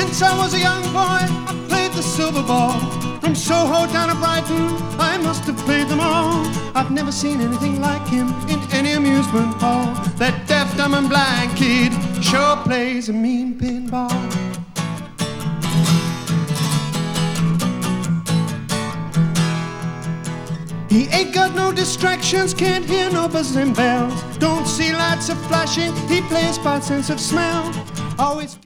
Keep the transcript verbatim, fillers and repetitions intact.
Since I was a young boy, I played the silver ball. From Soho down to Brighton, I must have played them all. I've never seen anything like him in any amusement hall. That deaf, dumb and blind kid sure plays a mean pinball. He ain't got no distractions, can't hear no buzzing bells. Don't see lights of flashing, he plays by sense of smell. Always